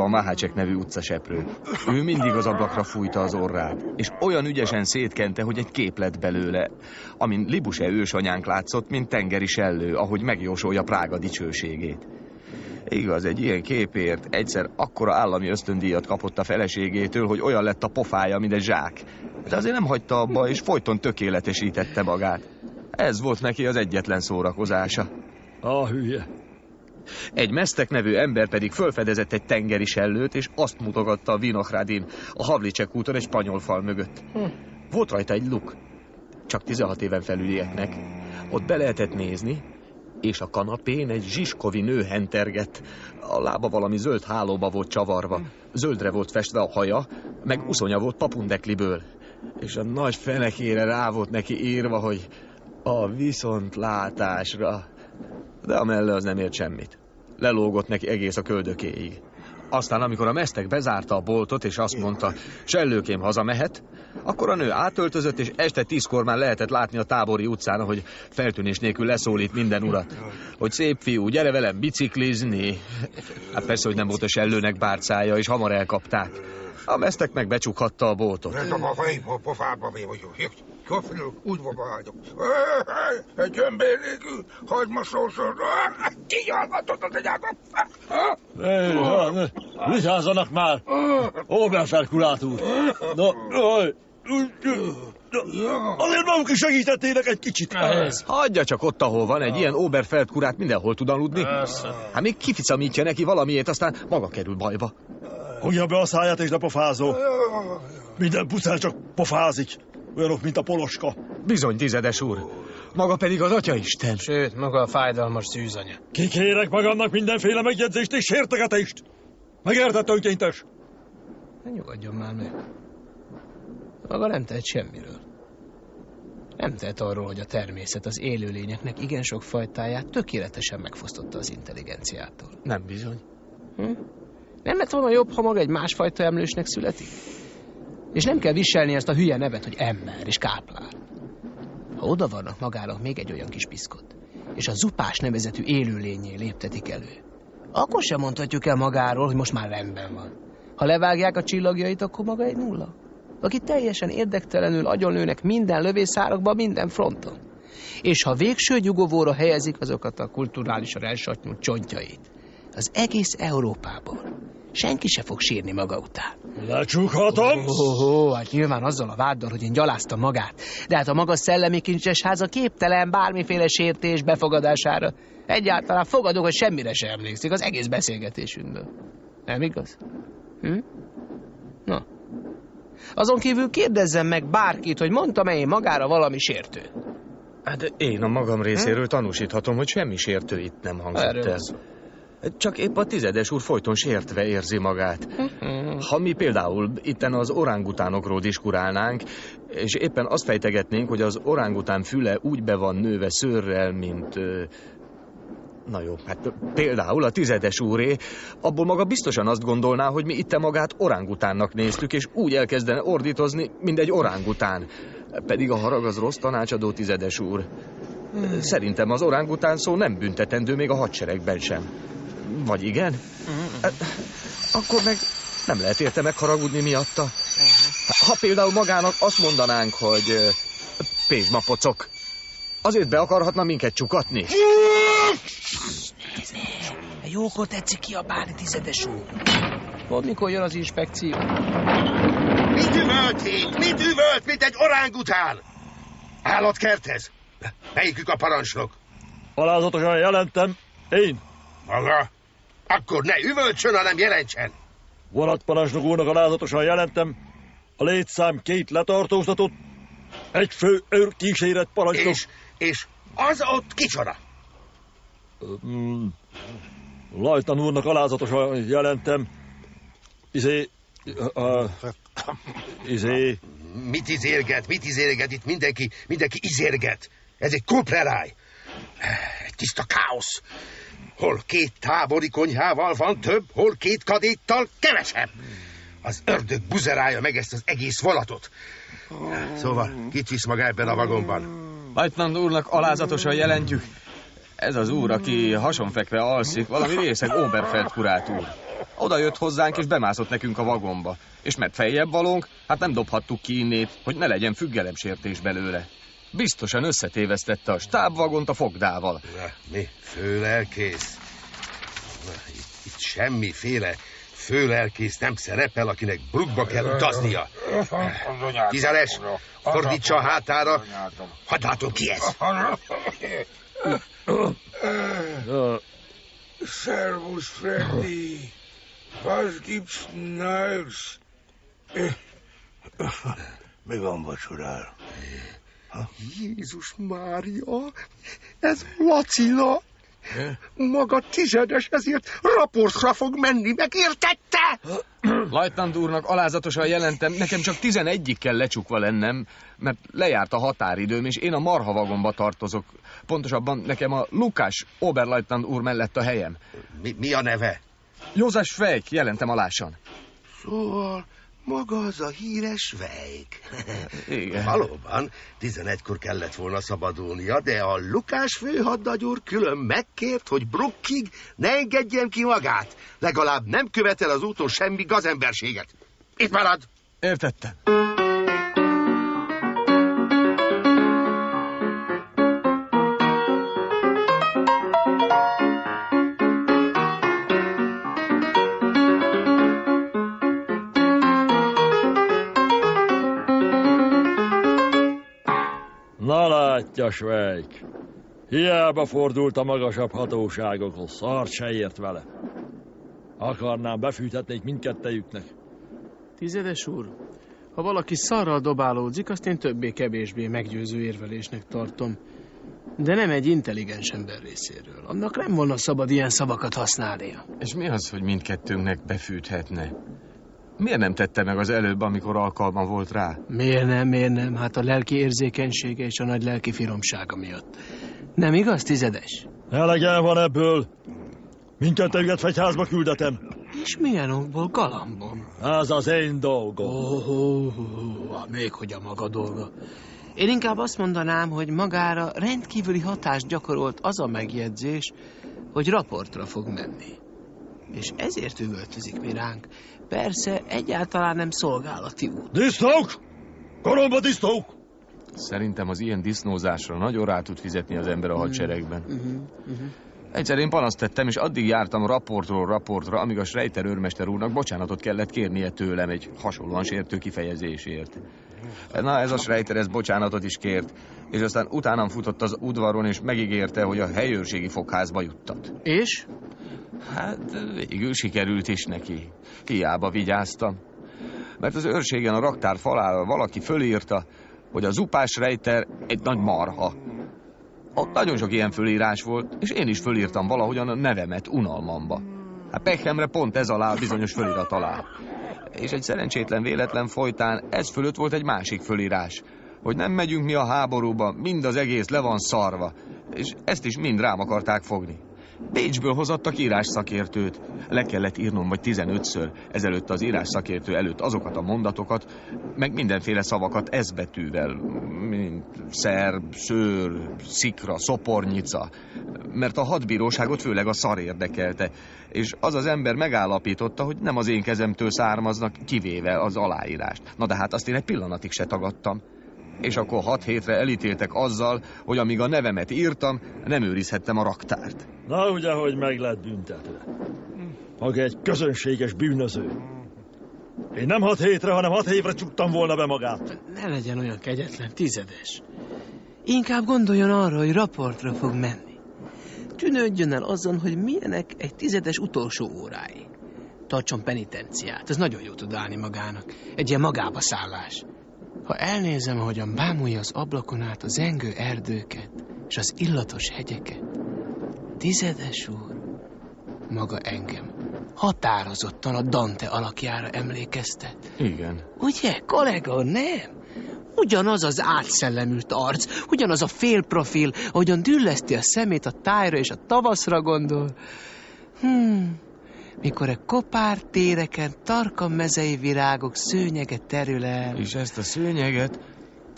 a Mahácsek nevű utcaseprő. Ő mindig az ablakra fújta az orrát, és olyan ügyesen szétkente, hogy egy kép lett belőle, amin Libuse ősanyánk látszott, mint tengeri sellő, ahogy megjósolja Prága dicsőségét. Igaz, egy ilyen képért egyszer akkora állami ösztöndíjat kapott a feleségétől, hogy olyan lett a pofája, mint egy zsák. De azért nem hagyta abba, és folyton tökéletesítette magát. Ez volt neki az egyetlen szórakozása. Hülye. Egy Mesztek nevű ember pedig fölfedezett egy tengeri sellőt, és azt mutogatta a Vinohradin, a Havlicek úton egy spanyol fal mögött. Volt rajta egy luk, csak 16 éven felülieknek. Ott be lehetett nézni, és a kanapén egy zsiskovi nő hentergett. A lába valami zöld hálóba volt csavarva, zöldre volt festve a haja, meg uszonya volt papundekliből. És a nagy fenekére rá volt neki írva, hogy a viszontlátásra. De a melle az nem ért semmit. Lelógott neki egész a köldökéig. Aztán, amikor a Mesztek bezárta a boltot, és azt mondta, sellőkém hazamehet, akkor a nő átöltözött, és este 10-kor már lehetett látni a Tábori utcán, hogy feltűnés nélkül leszólít minden urat. Hogy szép fiú, gyere velem biciklizni. Hát persze, hogy nem volt a sellőnek bárcája, és hamar elkapták. A Mesztek meg becsukhatta a boltot. Úgy vagyok. Egy emberlégű, hagymaszósor. Kinyalgatott az egyáltalán. Vigyázzanak már! Oberfelkulát úr! Azért maguk is segítettének egy kicsit. Hagyja csak ott, ahol van, egy ilyen Oberfeldkurát mindenhol tud aludni. Hát még kificamítja neki valamiért, aztán maga kerül bajba. Fogja be a száját és ne pofázó. Minden puszár csak pofázik. Olyanok, mint a poloska. Bizony, tizedes úr. Maga pedig az Atyaisten. Sőt, maga a fájdalmas szűzanya. Kikérek magamnak mindenféle megjegyzést és sértegetést. Megértett, önkéntes? Nyugodjon már meg. Maga nem tehet semmiről. Nem tehet arról, hogy a természet az élőlényeknek igen sok fajtáját tökéletesen megfosztotta az intelligenciától. Nem bizony. Nem lett volna jobb, ha maga egy másfajta emlősnek születik? És nem kell viselni ezt a hülye nevet, hogy ember és káplár. Ha oda vannak magának még egy olyan kis piszkot, és a zupás nevezetű élőlényé léptetik elő, akkor sem mondhatjuk el magáról, hogy most már rendben van. Ha levágják a csillagjait, akkor maga egy nulla, aki teljesen érdektelenül agyonlőnek minden lövészárokba, minden fronton. És ha végső nyugovóra helyezik azokat a kulturálisan elsatnyult csontjait, az egész Európából senki se fog sírni maga után. Lecsukhatom? Hát nyilván azzal a váddal, hogy én gyaláztam magát. De hát a maga szellemi kincses háza képtelen bármiféle sértés befogadására. Egyáltalán fogadok, hogy semmire sem emlékszik az egész beszélgetésünkből. Nem igaz? Na. Azon kívül kérdezzem meg bárkit, hogy mondtam-e én magára valami sértőt. Hát én a magam részéről tanúsíthatom, hogy semmi sértő itt nem hangzott el. Csak épp a tizedes úr folyton sértve érzi magát. Ha mi például itten az orángutánokról diskurálnánk, és éppen azt fejtegetnénk, hogy az orángután füle úgy be van nőve szőrrel, mint... Na jó, hát például a tizedes úré, abból maga biztosan azt gondolná, hogy mi itten magát orángutánnak néztük, és úgy elkezdene ordítozni, mint egy orángután. Pedig a harag az rossz tanácsadó, tizedes úr. Szerintem az orángután szó nem büntetendő még a hadseregben sem. Vagy igen? Akkor meg nem lehet érte megharagudni miatta. Ha például magának azt mondanánk, hogy pézsma pocok, azért be akarhatna minket csukatni? Jókor tetszik kiabálni, tizedes úr. Mondd, mikor jön az inspekció? Mit üvölt itt? Mit üvölt, mint egy orángután? Állatkerthez? Melyikük a parancsnok? Alázatosan jelentem, én. Maga? Akkor ne üvöltsön, hanem jelentsen. Vonatparancsnok úrnak alázatosan jelentem, a létszám 2 letartóztatott, egy fő őrkíséret parancsnok. És az ott kicsoda? Lajtnan úrnak alázatosan jelentem, Mit izérget? Itt mindenki izérget. Ez egy kupreláj. Egy tiszta káosz. Hol 2 tábori konyhával van több, hol 2 kadéttal kevesebb. Az ördög buzerálja meg ezt az egész vonatot. Szóval, kit visz maga ebben a vagonban? Lajtnant úrnak alázatosan jelentjük. Ez az úr, aki hasonfekve alszik, valami részeg Oberfeldkurát úr. Oda jött hozzánk, és bemászott nekünk a vagomba. És mert feljebb valónk, hát nem dobhattuk ki innét, hogy ne legyen függelemsértés belőle. Biztosan összetévesztette a stábvagont a fogdával. Na, mi? Főlelkész? Itt semmiféle főlelkész nem szerepel, akinek Brookba kell utaznia. 10-es, fordítsa a hátára. Hadd látom, ki ez? Servus, Freddy. Was gibt's Neues? Mi van, vacsorál? Jézus Mária, ez Lacina. Maga 10-es, ezért raportra fog menni, megértette? Lajtnant úrnak alázatosan jelentem, nekem csak 11-ig kell lecsukva lennem, mert lejárt a határidőm, és én a marhavagomba tartozok. Pontosabban nekem a Lukás Oberleutnant úr mellett a helyem. Mi a neve? József Schweik, jelentem alásan. Szóval maga az a híres Schweik. Igen. Valóban, 11-kor kellett volna szabadulnia, de a Lukás főhadnagy úr külön megkért, hogy Brookig ne engedjen ki magát. Legalább nem követel az úton semmi gazemberséget. Itt marad! Értettem. Na látja, Schweik. Hiába fordult a magasabb hatóságokhoz, szart se ért vele. Akarnám, befűthetnék mindkettejüknek. 10-es úr, ha valaki szarral dobálódzik, azt én többé-kevésbé meggyőző érvelésnek tartom. De nem egy intelligens ember részéről. Annak nem volna szabad ilyen szavakat használnia. És mi az, hogy mindkettőnknek befűthetne? Miért nem tette meg az előbb, amikor alkalma volt rá? Miért nem? Hát a lelki érzékenysége és a nagy lelki finomsága miatt. Nem igaz, 10-es? Elegem van ebből. Mindkettőket fegyházba küldetem. És milyen okból, galambom? Ez az én dolgom. Még hogy a maga dolga. Én inkább azt mondanám, hogy magára rendkívüli hatást gyakorolt az a megjegyzés, hogy raportra fog menni. És ezért üvöltözik mi ránk. Persze, egyáltalán nem szolgálati út. Disznók! Koromba disznók! Szerintem az ilyen disznózásra nagyon rá tud fizetni az ember a hadseregben. Egyszer én panaszt tettem, és addig jártam raportról raportra, amíg a Schreiter őrmester úrnak bocsánatot kellett kérnie tőlem egy hasonlóan sértő kifejezésért. Na, ez a Schreiter ez bocsánatot is kért, és aztán utánam futott az udvaron, és megígérte, hogy a helyőrségi fogházba juttat. És? Hát végül sikerült is neki. Hiába vigyáztam. Mert az őrségen a raktár falára valaki fölírta, hogy a Zupás Schreiter egy nagy marha. Ott nagyon sok ilyen fölírás volt, és én is fölírtam valahogyan a nevemet unalmamba. Hát pehemre pont ez alá, bizonyos fölirat alá. És egy szerencsétlen véletlen folytán ez fölött volt egy másik fölírás, hogy nem megyünk mi a háborúba, mind az egész le van szarva. És ezt is mind rám akarták fogni. Bécsből hozattak írásszakértőt. Le kellett írnom vagy 15-ször ezelőtt az írásszakértő előtt azokat a mondatokat, meg mindenféle szavakat S betűvel, mint szerb, szőr, szikra, szopornyica, mert a hadbíróságot főleg a szar érdekelte, és az az ember megállapította, hogy nem az én kezemtől származnak, kivéve az aláírást. Na de hát azt én egy pillanatig se tagadtam. És akkor 6 hétre elítéltek azzal, hogy amíg a nevemet írtam, nem őrizhettem a raktárt. Na ugye, hogy meg lett büntetve. Maga egy közönséges bűnöző. Én nem 6 hétre, hanem 6 évre csuktam volna be magát. Ne legyen olyan kegyetlen, 10-es. Inkább gondoljon arra, hogy raportra fog menni. Tűnődjön el azon, hogy milyenek egy 10-es utolsó órái. Tartson penitenciát, ez nagyon jó tud állni magának. Egy ilyen magába szállás. Ha elnézem, ahogyan bámulja az ablakon át a zengő erdőket és az illatos hegyeket, 10-es úr, maga engem határozottan a Dante alakjára emlékeztet. Igen. Ugye, kollega, nem? Ugyanaz az átszellemült arc, ugyanaz a félprofil, ahogyan dülleszti a szemét a tájra és a tavaszra gondol. Mikor a kopár téreken tarka mezei virágok szőnyeget terül el. És ezt a szőnyeget